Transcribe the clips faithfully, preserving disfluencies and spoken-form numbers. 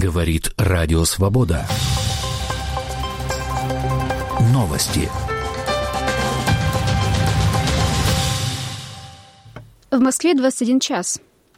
Говорит Радио Свобода. Новости. В Москве двадцать один час.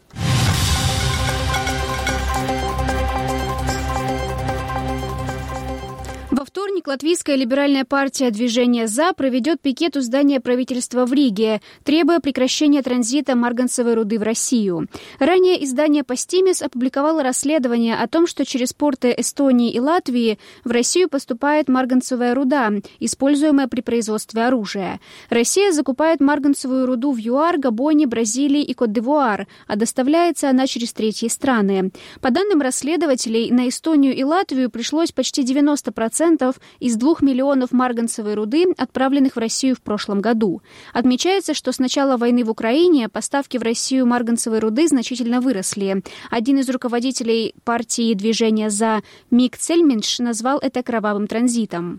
Во вторник Латвийская либеральная партия «Движение За» проведет пикет у здания правительства в Риге, требуя прекращения транзита марганцевой руды в Россию. Ранее издание «Постимис» опубликовало расследование о том, что через порты Эстонии и Латвии в Россию поступает марганцевая руда, используемая при производстве оружия. Россия закупает марганцевую руду в ЮАР, Габоне, Бразилии и Кот-д'Ивуар, а доставляется она через третьи страны. По данным расследователей, на Эстонию и Латвию пришлось почти девяносто процентов из двух миллионов марганцевой руды, отправленных в Россию в прошлом году. Отмечается, что с начала войны в Украине поставки в Россию марганцевой руды значительно выросли. Один из руководителей партии «Движение За» Мик Цельминш назвал это кровавым транзитом.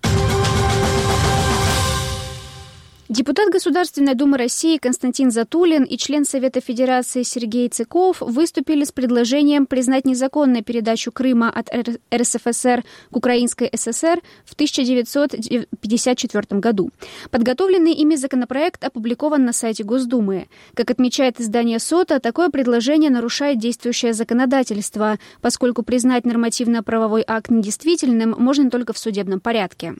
Депутат Государственной Думы России Константин Затулин и член Совета Федерации Сергей Цыков выступили с предложением признать незаконной передачу Крыма от эр эс эф эс эр к Украинской эс эс эр в тысяча девятьсот пятьдесят четвёртом году. Подготовленный ими законопроект опубликован на сайте Госдумы. Как отмечает издание СОТА, такое предложение нарушает действующее законодательство, поскольку признать нормативно-правовой акт недействительным можно только в судебном порядке.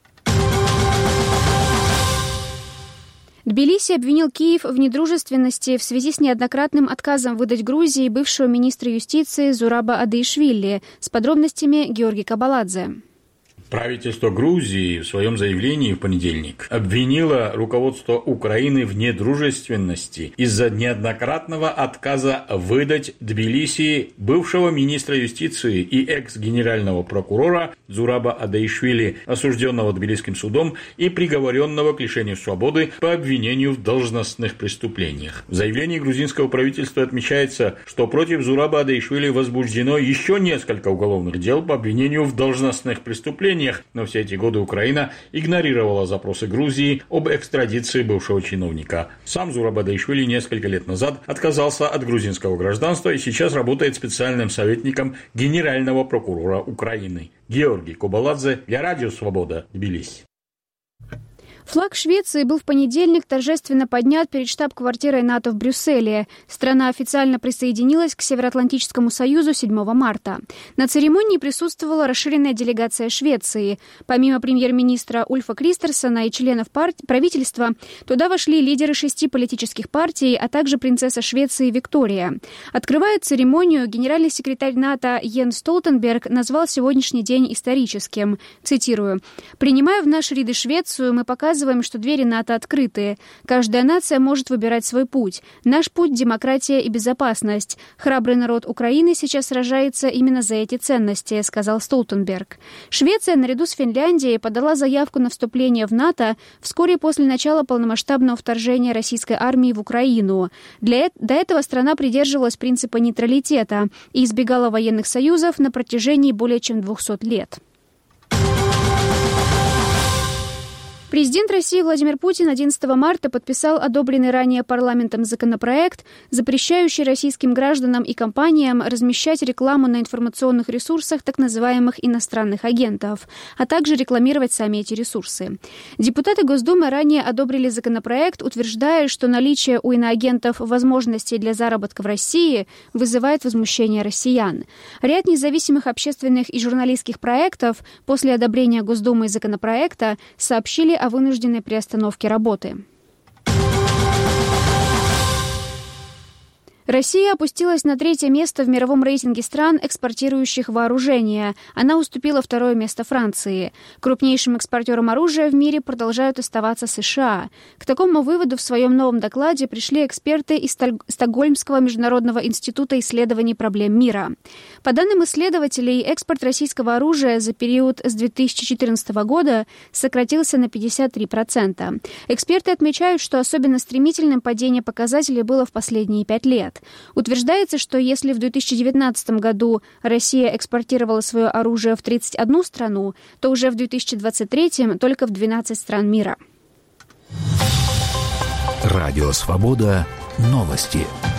Тбилиси обвинил Киев в недружественности в связи с неоднократным отказом выдать Грузии бывшего министра юстиции Зураба Адеишвили. С подробностями Георгий Кабаладзе. Правительство Грузии в своем заявлении в понедельник обвинило руководство Украины в недружественности из-за неоднократного отказа выдать Тбилиси бывшего министра юстиции и экс-генерального прокурора Зураба Адеишвили, осужденного Тбилисским судом и приговоренного к лишению свободы по обвинению в должностных преступлениях. В заявлении грузинского правительства отмечается, что против Зураба Адеишвили возбуждено еще несколько уголовных дел по обвинению в должностных преступлениях. Но все эти годы Украина игнорировала запросы Грузии об экстрадиции бывшего чиновника. Сам Зураб Адеишвили несколько лет назад отказался от грузинского гражданства и сейчас работает специальным советником генерального прокурора Украины. Георгий Кабаладзе для Радио Свобода, Тбилиси. Флаг Швеции был в понедельник торжественно поднят перед штаб-квартирой НАТО в Брюсселе. Страна официально присоединилась к Североатлантическому союзу седьмого марта. На церемонии присутствовала расширенная делегация Швеции. Помимо премьер-министра Ульфа Кристерсона и членов парти- правительства, туда вошли лидеры шести политических партий, а также принцесса Швеции Виктория. Открывая церемонию, генеральный секретарь НАТО Йенс Столтенберг назвал сегодняшний день историческим. Цитирую: «Принимая в наши ряды Швецию, мы показываем, что двери НАТО открыты. Каждая нация может выбирать свой путь. Наш путь – демократия и безопасность. Храбрый народ Украины сейчас сражается именно за эти ценности», – сказал Столтенберг. Швеция наряду с Финляндией подала заявку на вступление в НАТО вскоре после начала полномасштабного вторжения российской армии в Украину. Для, до этого страна придерживалась принципа нейтралитета и избегала военных союзов на протяжении более чем двухсот лет. Президент России Владимир Путин одиннадцатого марта подписал одобренный ранее парламентом законопроект, запрещающий российским гражданам и компаниям размещать рекламу на информационных ресурсах так называемых иностранных агентов, а также рекламировать сами эти ресурсы. Депутаты Госдумы ранее одобрили законопроект, утверждая, что наличие у иноагентов возможностей для заработка в России вызывает возмущение россиян. Ряд независимых общественных и журналистских проектов после одобрения Госдумой законопроекта сообщили о вынужденной приостановке работы. Россия опустилась на третье место в мировом рейтинге стран, экспортирующих вооружение. Она уступила второе место Франции. Крупнейшим экспортером оружия в мире продолжают оставаться США. К такому выводу в своем новом докладе пришли эксперты из Стокгольмского международного института исследований проблем мира. По данным исследователей, экспорт российского оружия за период с две тысячи четырнадцатого года сократился на пятьдесят три процента. Эксперты отмечают, что особенно стремительным падение показателей было в последние пять лет. Утверждается, что если в две тысячи девятнадцатом году Россия экспортировала свое оружие в тридцать одну страну, то уже в две тысячи двадцать третьем только в двенадцать стран мира. Радио Свобода. Новости.